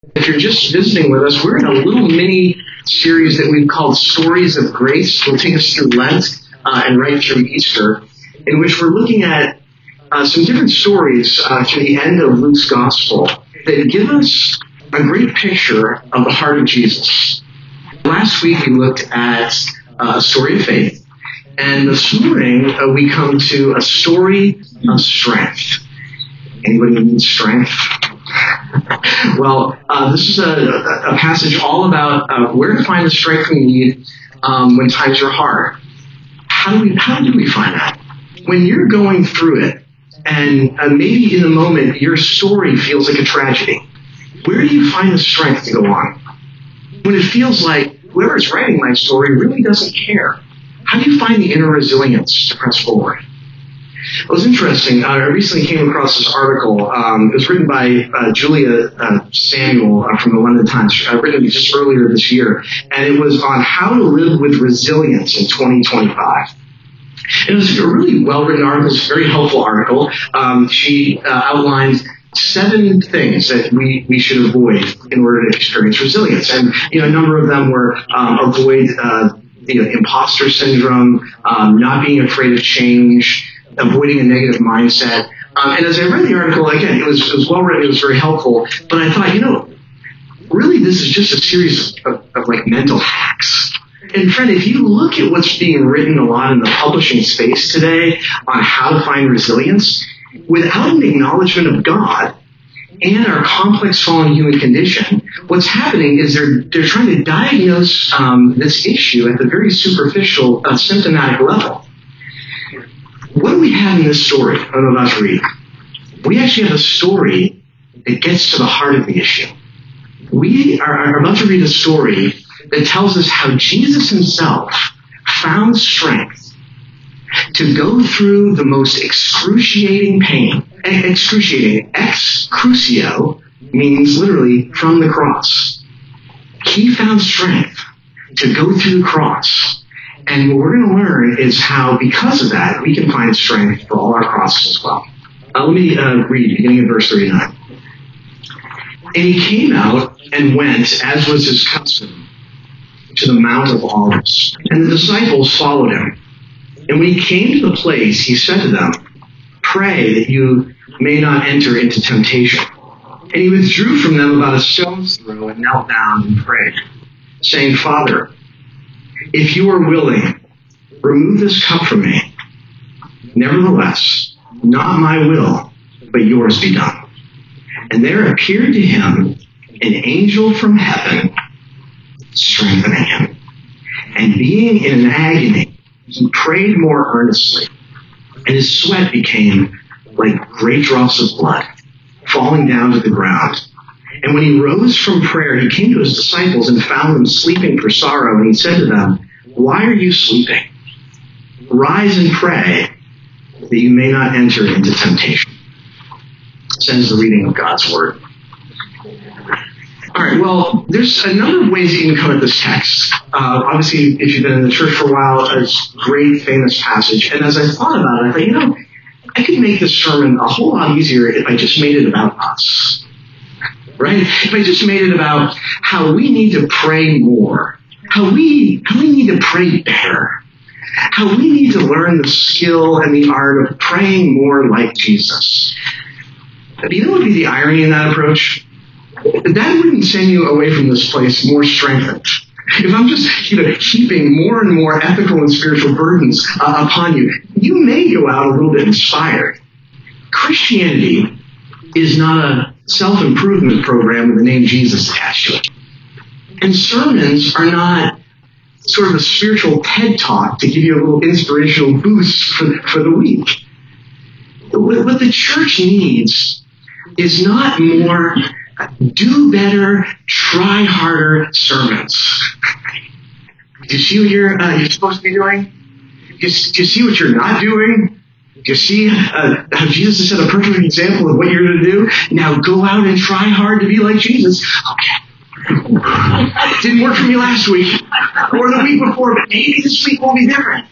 If you're just visiting with us, we're in a little mini series that we've called Stories of Grace. We'll take us through Lent and right through Easter, in which we're looking at some different stories to the end of Luke's Gospel that give us a great picture of the heart of Jesus. Last week we looked at a story of faith, and this morning we come to a story of strength. Anybody need strength? Well, this is a passage all about where to find the strength we need when times are hard. How do we find that? When you're going through it, and maybe in the moment your story feels like a tragedy, where do you find the strength to go on? When it feels like whoever's writing my story really doesn't care, how do you find the inner resilience to press forward? It was interesting. I recently came across this article. It was written by Julia Samuel from the London Times, written just earlier this year. And it was on how to live with resilience in 2025. It was a really well-written article. It was a very helpful article. She outlined 7 things that we should avoid in order to experience resilience. And, a number of them were avoid imposter syndrome, not being afraid of change, avoiding a negative mindset. And as I read the article, again, it was well written, it was very helpful, but I thought, really this is just a series of like mental hacks. And friend, if you look at what's being written a lot in the publishing space today on how to find resilience, without an acknowledgement of God and our complex fallen human condition, what's happening is they're trying to diagnose this issue at the very superficial, symptomatic level. What do we have in this story I'm about to read? We actually have a story that gets to the heart of the issue. We are about to read a story that tells us how Jesus himself found strength to go through the most excruciating pain. Excruciating. Ex crucio means literally from the cross. He found strength to go through the cross. And what we're going to learn is how, because of that, we can find strength for all our crosses as well. Let me read, beginning in verse 39. And he came out and went, as was his custom, to the Mount of Olives. And the disciples followed him. And when he came to the place, he said to them, "Pray that you may not enter into temptation." And he withdrew from them about a stone's throw and knelt down and prayed, saying, "Father, if you are willing, remove this cup from me. Nevertheless, not my will, but yours be done." And there appeared to him an angel from heaven, strengthening him. And being in an agony, he prayed more earnestly, and his sweat became like great drops of blood, falling down to the ground. And when he rose from prayer, he came to his disciples and found them sleeping for sorrow. And he said to them, "Why are you sleeping? Rise and pray that you may not enter into temptation." This ends the reading of God's Word. All right, well, there's a number of ways that you can come at this text. Obviously, if you've been in the church for a while, it's a great, famous passage. And as I thought about it, I thought, I could make this sermon a whole lot easier if I just made it about us. Right? If I just made it about how we need to pray more, how we need to pray better, how we need to learn the skill and the art of praying more like Jesus. But what would be the irony in that approach? That wouldn't send you away from this place more strengthened. If I'm just heaping more and more ethical and spiritual burdens upon you, you may go out a little bit inspired. Christianity is not a self-improvement program with the name Jesus attached to it. And sermons are not sort of a spiritual TED Talk to give you a little inspirational boost for the week. What the church needs is not more do better, try harder sermons. Do you see what you're supposed to be doing? Do you see what you're not doing? Do you see how Jesus set a perfect example of what you're going to do? Now go out and try hard to be like Jesus. Okay. Didn't work for me last week or the week before, but maybe this week will be different.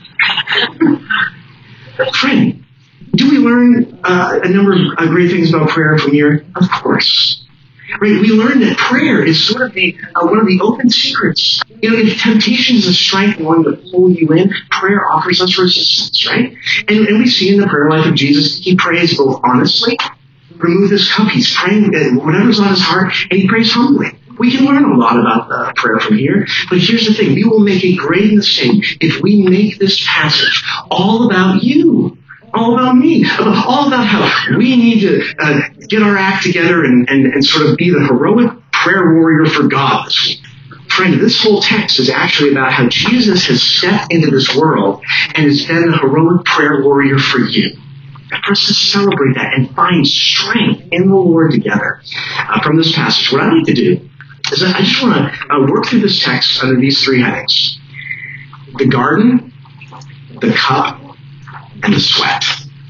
Friend, do we learn a number of great things about prayer from here? Of course. Right? We learn that prayer is sort of one of the open secrets. If temptation is a strength wanting to pull you in, prayer offers us resistance, right? And we see in the prayer life of Jesus, he prays both honestly, remove this cup, he's praying whatever's on his heart, and he prays humbly. We can learn a lot about prayer from here, but here's the thing. We will make a grave mistake if we make this passage all about you, all about me, all about how we need to get our act together and sort of be the heroic prayer warrior for God this week. Friend, this whole text is actually about how Jesus has stepped into this world and has been the heroic prayer warrior for you. For us to celebrate that and find strength in the Lord together from this passage. What I like to do is I just want to work through this text under these three headings: the garden, the cup, and the sweat.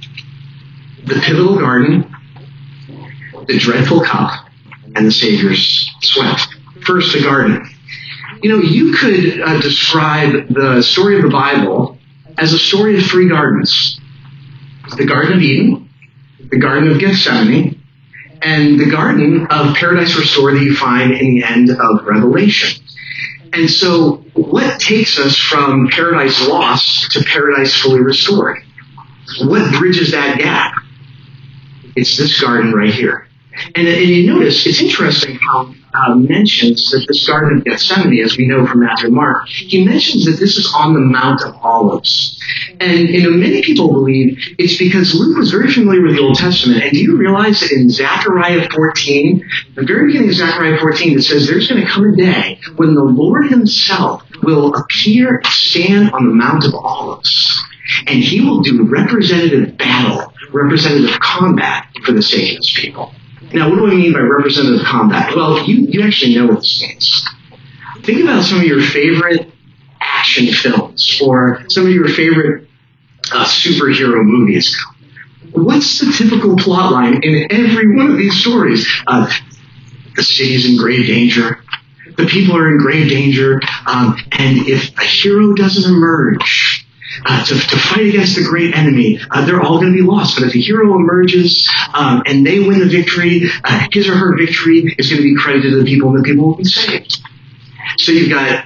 The pivotal garden, the dreadful cup, and the Savior's sweat. First, the garden. You could describe the story of the Bible as a story of three gardens: the Garden of Eden, the Garden of Gethsemane, and the Garden of Paradise Restored that you find in the end of Revelation. And so what takes us from paradise lost to paradise fully restored? What bridges that gap? It's this garden right here. And you notice, it's interesting how mentions that this Garden of Gethsemane, as we know from Matthew and Mark, he mentions that this is on the Mount of Olives. And many people believe it's because Luke was very familiar with the Old Testament. And do you realize that in Zechariah 14, the very beginning of Zechariah 14, it says there's going to come a day when the Lord himself will appear and stand on the Mount of Olives. And he will do representative battle, representative combat for the sake of his people. Now, what do I mean by representative combat? Well, you actually know what this means. Think about some of your favorite action films or some of your favorite superhero movies. What's the typical plot line in every one of these stories? The city's in grave danger. The people are in grave danger. And if a hero doesn't emerge to fight against the great enemy, they're all going to be lost. But if a hero emerges and they win the victory, his or her victory is going to be credited to the people, and the people will be saved. So you've got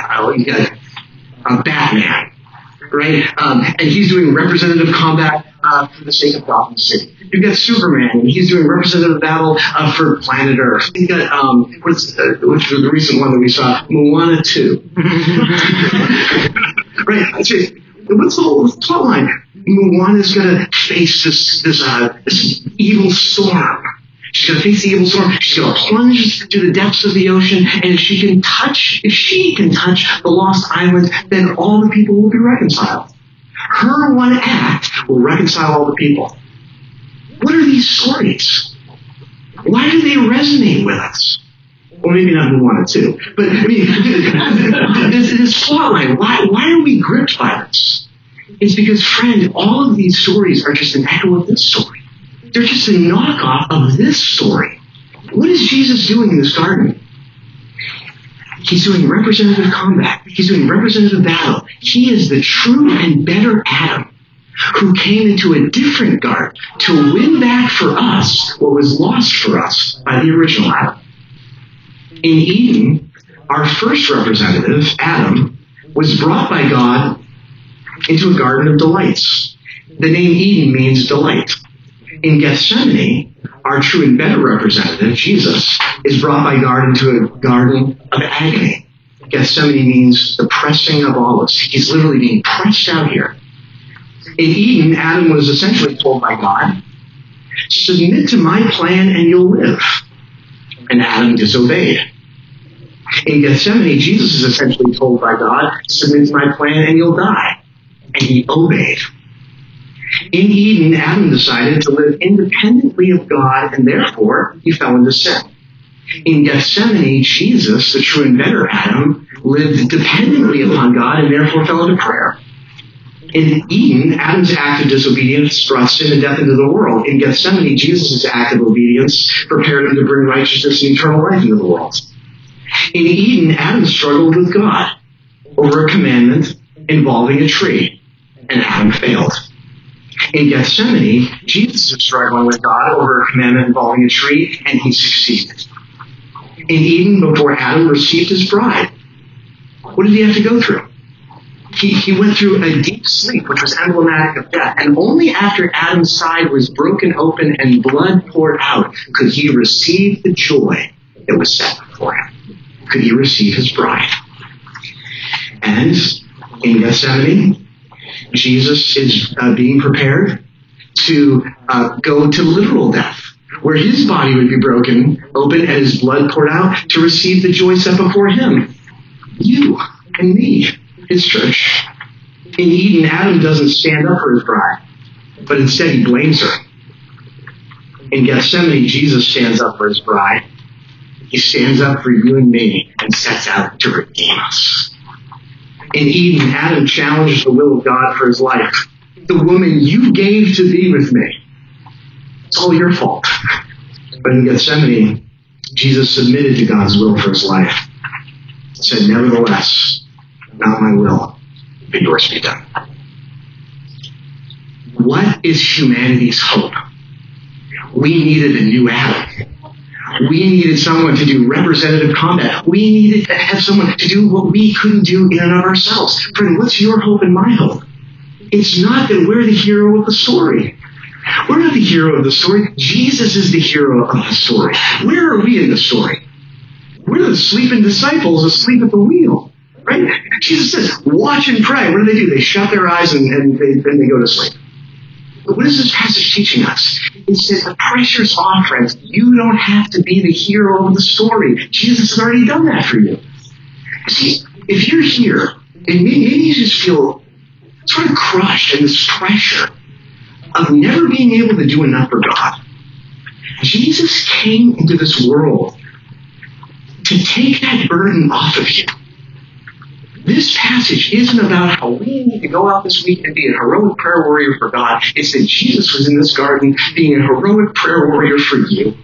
Batman, right? And he's doing representative combat for the sake of Gotham City. You've got Superman, and he's doing representative battle for planet Earth. You've got, which was the recent one that we saw, Moana 2. Right? What's the whole plot line? Moana's going to face this evil storm. She's going to face the evil storm. She's going to plunge to the depths of the ocean, and if she can touch the lost island, then all the people will be reconciled. Her one act will reconcile all the people. What are these stories? Why do they resonate with us? Well, maybe not Moana 2, but I mean, this plot line. Why are we gripped by this? It's because, friend, all of these stories are just an echo of this story. They're just a knockoff of this story. What is Jesus doing in this garden? He's doing representative combat. He's doing representative battle. He is the true and better Adam who came into a different garden to win back for us what was lost for us by the original Adam. In Eden, our first representative, Adam, was brought by God into a garden of delights. The name Eden means delight. In Gethsemane, our true and better representative, Jesus, is brought by God into a garden of agony. Gethsemane means the pressing of olives. He's literally being pressed out here. In Eden, Adam was essentially told by God, submit to my plan and you'll live. And Adam disobeyed. In Gethsemane, Jesus is essentially told by God, submit to my plan and you'll die. And he obeyed. In Eden, Adam decided to live independently of God, and therefore he fell into sin. In Gethsemane, Jesus, the true and better Adam, lived dependently upon God and therefore fell into prayer. In Eden, Adam's act of disobedience brought sin and death into the world. In Gethsemane, Jesus' act of obedience prepared him to bring righteousness and eternal life into the world. In Eden, Adam struggled with God over a commandment involving a tree, and Adam failed. In Gethsemane, Jesus is struggling with God over a commandment involving a tree, and he succeeded. In Eden, before Adam received his bride, what did he have to go through? He went through a deep sleep, which was emblematic of death. And only after Adam's side was broken open and blood poured out could he receive the joy that was set before him. Could he receive his bride? And in Gethsemane, Jesus is being prepared to go to literal death, where his body would be broken open and his blood poured out to receive the joy set before him. You and me, his church. In Eden, Adam doesn't stand up for his bride, but instead he blames her. In Gethsemane, Jesus stands up for his bride. He stands up for you and me and sets out to redeem us. In Eden, Adam challenged the will of God for his life. The woman you gave to be with me, it's all your fault. But in Gethsemane, Jesus submitted to God's will for his life. He said, nevertheless, not my will, but yours be done. What is humanity's hope? We needed a new Adam. We needed someone to do representative combat. We needed to have someone to do what we couldn't do in and of ourselves. Friend, what's your hope and my hope? It's not that we're the hero of the story. We're not the hero of the story. Jesus is the hero of the story. Where are we in the story? We're the sleeping disciples asleep at the wheel, right? Jesus says, watch and pray. What do? They shut their eyes and then they go to sleep. But what is this passage teaching us? It says the pressure's off, friends. You don't have to be the hero of the story. Jesus has already done that for you. See, if you're here, and maybe you just feel sort of crushed in this pressure of never being able to do enough for God. Jesus came into this world to take that burden off of you. This passage isn't about how we need to go out this week and be a heroic prayer warrior for God. It's that Jesus was in this garden being a heroic prayer warrior for you.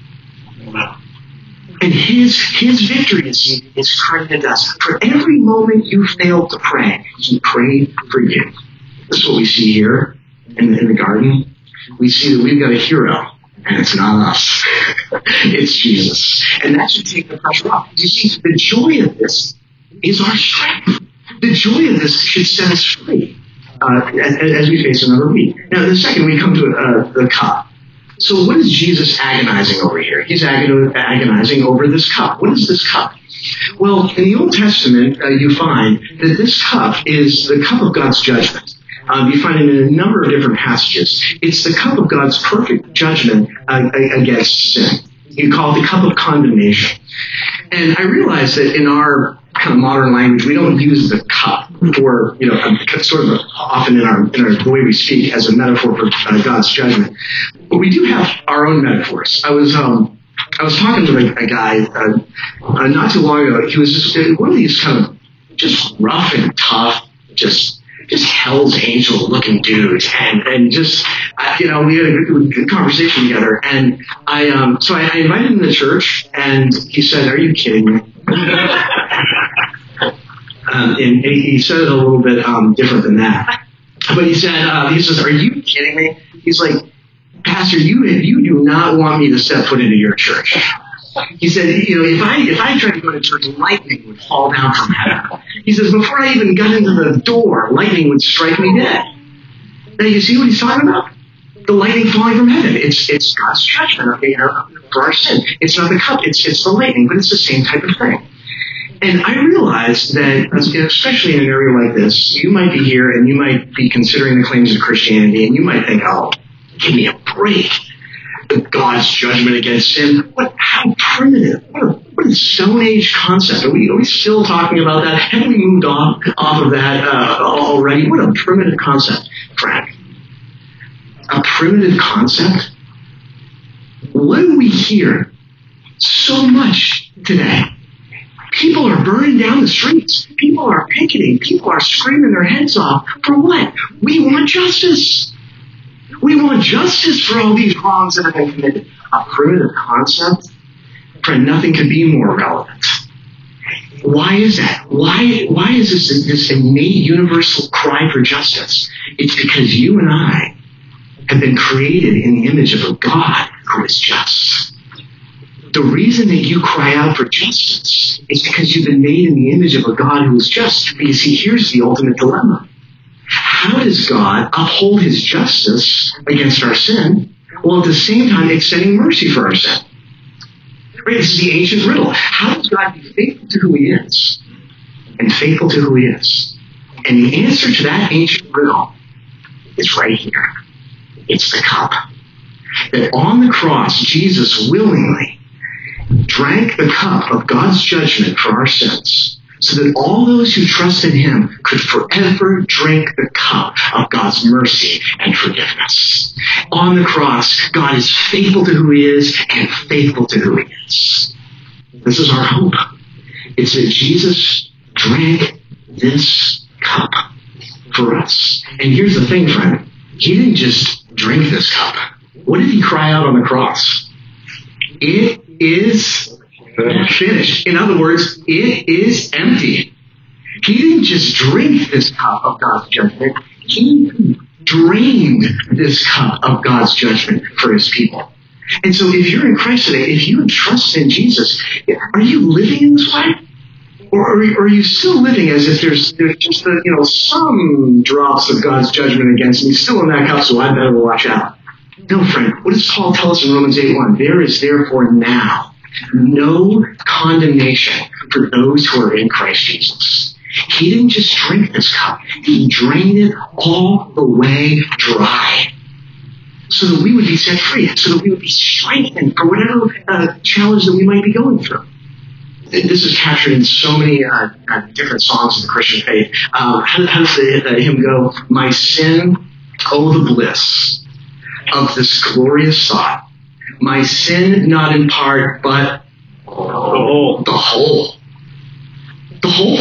And his victory is credited us. For every moment you failed to pray, he prayed for you. This is what we see here in the garden. We see that we've got a hero, and it's not us. It's Jesus. And that should take the pressure off. You see, the joy of this is our strength. The joy of this should set us free as we face another week. Now, the second we come to the cup. So what is Jesus agonizing over here? He's agonizing over this cup. What is this cup? Well, in the Old Testament, you find that this cup is the cup of God's judgment. You find it in a number of different passages. It's the cup of God's perfect judgment against sin. You call it the cup of condemnation. And I realize that in our kind of modern language, we don't use the cup for, sort of often in our the way we speak as a metaphor for God's judgment. But we do have our own metaphors. I was talking to a guy not too long ago. He was just one of these kind of just rough and tough, just Hell's Angel looking dudes, and just we had a good conversation together. And so I invited him to church, and he said, "Are you kidding me?" And he said it a little bit different than that. But he says, "Are you kidding me?" He's like, "Pastor, you do not want me to step foot into your church." He said, if I tried to go to church, lightning would fall down from heaven. He says, before I even got into the door, lightning would strike me dead. Now, you see what he's talking about? The lightning falling from heaven. It's God's judgment for our sin. It's not the cup, it's the lightning, but it's the same type of thing. And I realized that, especially in an area like this, you might be here and you might be considering the claims of Christianity, and you might think, oh, give me a break. God's judgment against sin. How primitive. What a Stone Age concept. Are we still talking about that? Haven't we moved off of that already? What a primitive concept, Frank. A primitive concept? What do we hear so much today? People are burning down the streets. People are picketing. People are screaming their heads off. For what? We want justice. We want justice for all these wrongs that have been committed. A primitive concept? Friend, nothing could be more relevant. Why is that? Why is this innate universal cry for justice? It's because you and I have been created in the image of a God who is just. The reason that you cry out for justice is because you've been made in the image of a God who is just. Because see, here's the ultimate dilemma. How does God uphold his justice against our sin while at the same time extending mercy for our sin? Right? This is the ancient riddle. How does God be faithful to who he is and faithful to who he is? And the answer to that ancient riddle is right here. It's the cup. That on the cross, Jesus willingly drank the cup of God's judgment for our sins, so that all those who trust in him could forever drink the cup of God's mercy and forgiveness. On the cross, God is faithful to who he is and faithful to who he is. This is our hope. It's that Jesus drank this cup for us. And here's the thing, friend. He didn't just drink this cup. What did he cry out on the cross? It is finished. In other words, it is empty. He didn't just drink this cup of God's judgment. He drained this cup of God's judgment for his people. And so if you're in Christ today, if you trust in Jesus, are you living in this way? Or are you still living as if there's just some drops of God's judgment against me still in that cup, so I better watch out? No, friend. What does Paul tell us in Romans 8:1? There is therefore now no condemnation for those who are in Christ Jesus. He didn't just drink this cup. He drained it all the way dry so that we would be set free, so that we would be strengthened for whatever challenge that we might be going through. This is captured in so many different songs of the Christian faith. How does the hymn go? My sin, oh the bliss of this glorious thought. My sin, not in part, but the whole. The whole.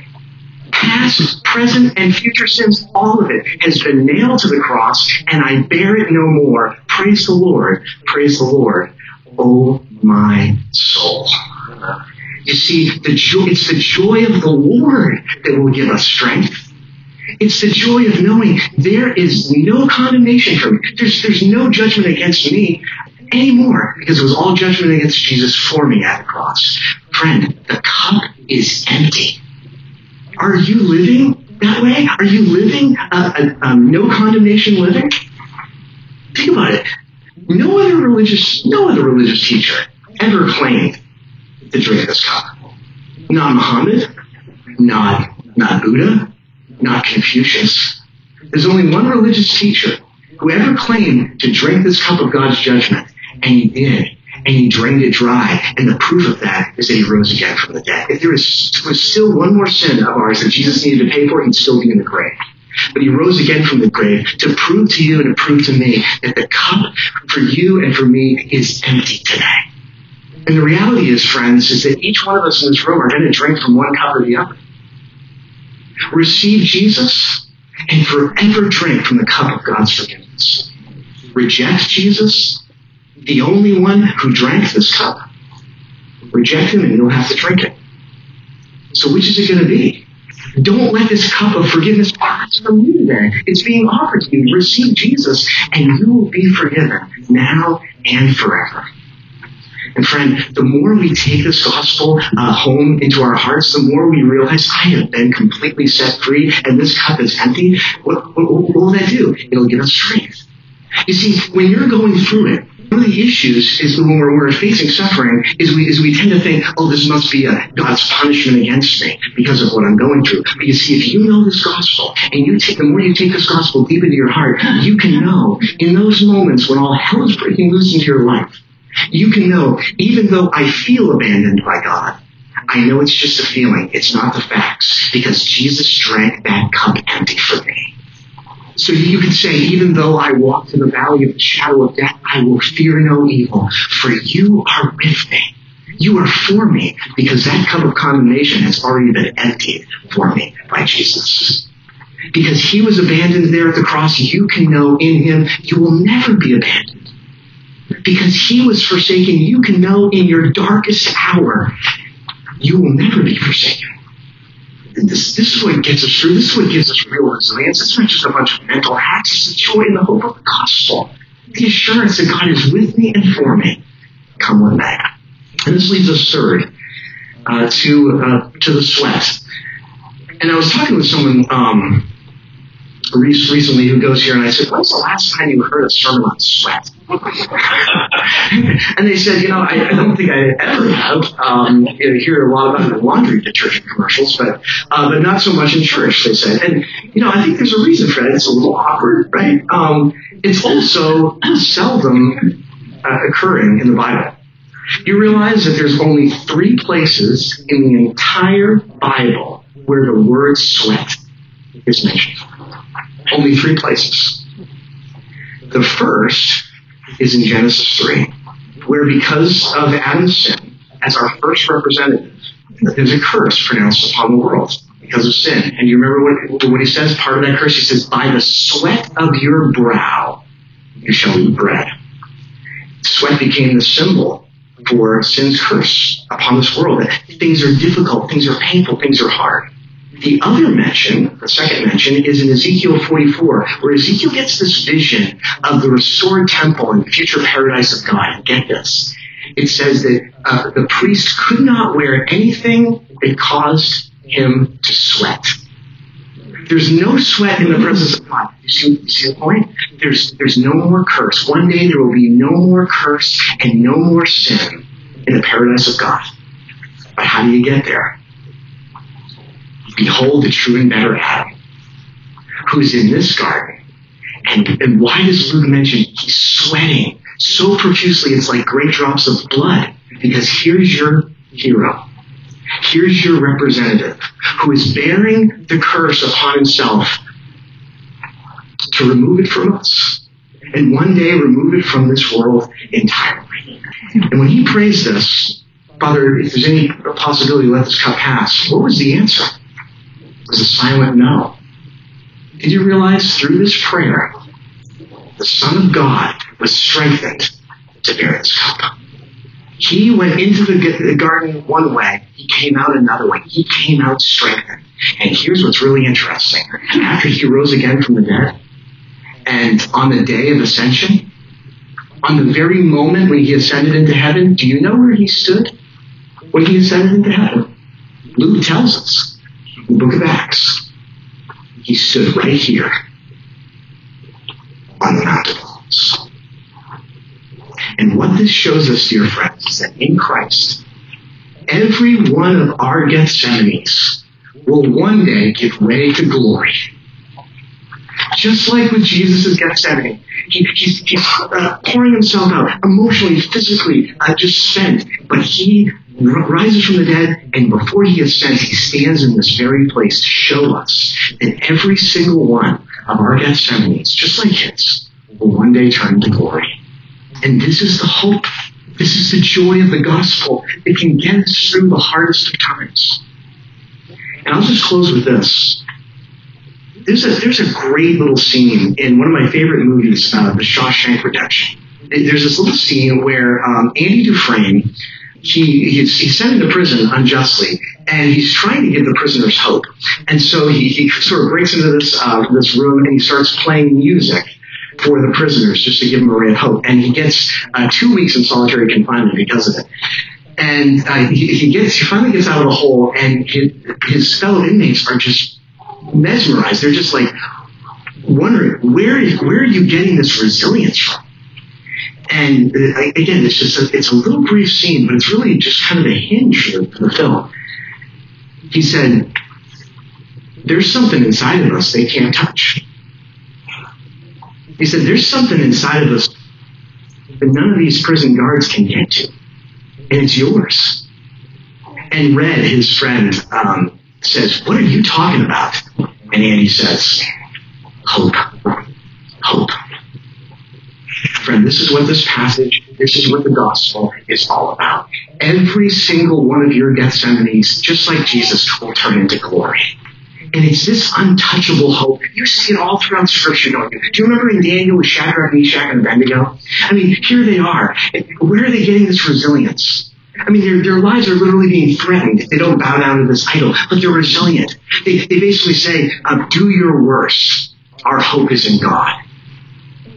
Past, present, and future sins, all of it has been nailed to the cross, and I bear it no more. Praise the Lord. Praise the Lord. Oh, my soul. You see, it's the joy of the Lord that will give us strength. It's the joy of knowing there is no condemnation for me. There's no judgment against me anymore, because it was all judgment against Jesus for me at the cross. Friend, the cup is empty. Are you living that way? Are you living no condemnation living? Think about it. No other religious teacher ever claimed to drink this cup. Not Muhammad, not Buddha, not Confucius. There's only one religious teacher who ever claimed to drink this cup of God's judgment, and he did, and he drained it dry. And the proof of that is that he rose again from the dead. If there was still one more sin of ours that Jesus needed to pay for, he'd still be in the grave. But he rose again from the grave to prove to you and to prove to me that the cup for you and for me is empty today. And the reality is, friends, is that each one of us in this room are going to drink from one cup or the other. Receive Jesus and forever drink from the cup of God's forgiveness. Reject Jesus, the only one who drank this cup. Reject him and you'll have to drink it. So which is it going to be? Don't let this cup of forgiveness pass from you today. It's being offered to you. Receive Jesus and you will be forgiven now and forever. And friend, the more we take this gospel home into our hearts, the more we realize I have been completely set free and this cup is empty. What will that do? It'll give us strength. You see, when you're going through it, one of the issues is when we're facing suffering is we tend to think, oh, this must be God's punishment against me because of what I'm going through. But you see, if you know this gospel and the more you take this gospel deep into your heart, you can know in those moments when all hell is breaking loose into your life, you can know, even though I feel abandoned by God, I know it's just a feeling. It's not the facts, because Jesus drank that cup empty for me. So you can say, even though I walk through the valley of the shadow of death, I will fear no evil, for you are with me. You are for me, because that cup of condemnation has already been emptied for me by Jesus. Because he was abandoned there at the cross, you can know in him you will never be abandoned. Because he was forsaken, you can know in your darkest hour, you will never be forsaken. This is what gets us through. This is what gives us real resilience. It's not just a bunch of mental hacks. It's the joy and the hope of the gospel. The assurance that God is with me and for me. Come what may. And this leads us third to the sweat. And I was talking with someone recently who goes here, and I said, when's the last time you heard a sermon on sweat? And they said, I don't think I ever have. You hear a lot about it in laundry detergent commercials, but not so much in church, they said. And, I think there's a reason for that. It's a little awkward, right? It's also seldom occurring in the Bible. You realize that there's only 3 places in the entire Bible where the word sweat is mentioned. Only 3 places. The first is in Genesis 3, where because of Adam's sin, as our first representative, there's a curse pronounced upon the world because of sin. And you remember what he says? Part of that curse, he says, by the sweat of your brow you shall eat bread. Sweat became the symbol for sin's curse upon this world. That things are difficult, things are painful, things are hard. The other mention, the second mention, is in Ezekiel 44, where Ezekiel gets this vision of the restored temple and the future paradise of God. And get this. It says that the priest could not wear anything that caused him to sweat. There's no sweat in the presence of God. You see the point? There's no more curse. One day there will be no more curse and no more sin in the paradise of God. But how do you get there? Behold the true and better Adam, who's in this garden. And why does Luke mention he's sweating so profusely it's like great drops of blood? Because here's your hero. Here's your representative who is bearing the curse upon himself to remove it from us. And one day remove it from this world entirely. And when he prays this, Father, if there's any possibility, let this cup pass. What was the answer? It was a silent no. Did you realize through this prayer, the Son of God was strengthened to bear this cup? He went into the garden one way. He came out another way. He came out strengthened. And here's what's really interesting. After he rose again from the dead, and on the day of ascension, on the very moment when he ascended into heaven, do you know where he stood when he ascended into heaven? Luke tells us. In the book of Acts, he stood right here on the Mount of Olives. And what this shows us, dear friends, is that in Christ, every one of our Gethsemanes will one day give way to glory. Just like with Jesus' Gethsemane, he's pouring himself out emotionally, physically, just spent, but he rises from the dead, and before he ascends, he stands in this very place to show us that every single one of our Gethsemanes, just like his, will one day turn into glory. And this is the hope. This is the joy of the gospel that can get us through the hardest of times. And I'll just close with this. There's a great little scene in one of my favorite movies, The Shawshank Redemption. There's this little scene where Andy Dufresne, he's sent into prison unjustly, and he's trying to give the prisoners hope. And so he sort of breaks into this room and he starts playing music for the prisoners just to give them a ray of hope. And he gets 2 weeks in solitary confinement because of it. And he finally gets out of the hole, and his fellow inmates are just mesmerized. They're just like wondering, where are you getting this resilience from? And again, it's a little brief scene, but it's really just kind of a hinge for the film. He said, there's something inside of us they can't touch. He said, there's something inside of us that none of these prison guards can get to. And it's yours. And Red, his friend, says, what are you talking about? And Andy says, hope. Hope. Friend, this is what this passage, this is what the gospel is all about. Every single one of your Gethsemanes, just like Jesus, will turn into glory. And it's this untouchable hope. You see it all throughout Scripture, don't you? Do you remember in Daniel with Shadrach, Meshach, and Abednego? I mean, here they are. Where are they getting this resilience? I mean, their lives are literally being threatened if they don't bow down to this idol, but they're resilient. They basically say, do your worst. Our hope is in God.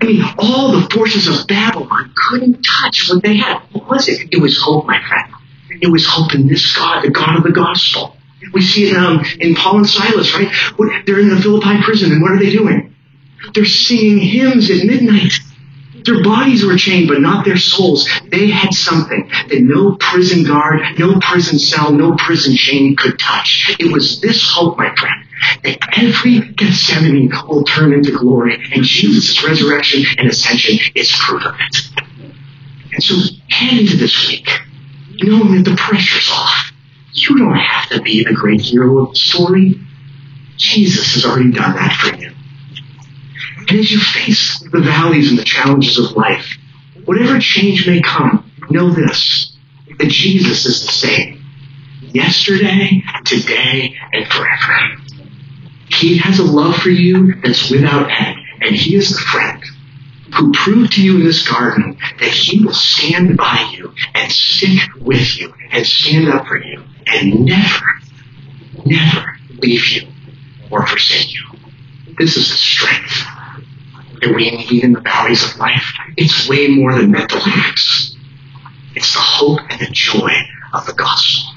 I mean, all the forces of Babylon couldn't touch what they had. What was it? It was hope, my friend. It was hope in this God, the God of the gospel. We see it in Paul and Silas, right? They're in the Philippi prison, and what are they doing? They're singing hymns at midnight. Their bodies were chained, but not their souls. They had something that no prison guard, no prison cell, no prison chain could touch. It was this hope, my friend, that every Gethsemane will turn into glory, and Jesus' resurrection and ascension is proof of it. And so head into this week, knowing that the pressure's off. You don't have to be the great hero of the story. Jesus has already done that for you. And as you face the valleys and the challenges of life, whatever change may come, know this, that Jesus is the same. Yesterday, today, and forever. He has a love for you that's without end, and he is the friend who proved to you in this garden that he will stand by you and stick with you and stand up for you and never, never leave you or forsake you. This is the strength that we need in the valleys of life. It's way more than mental hacks. It's the hope and the joy of the gospel.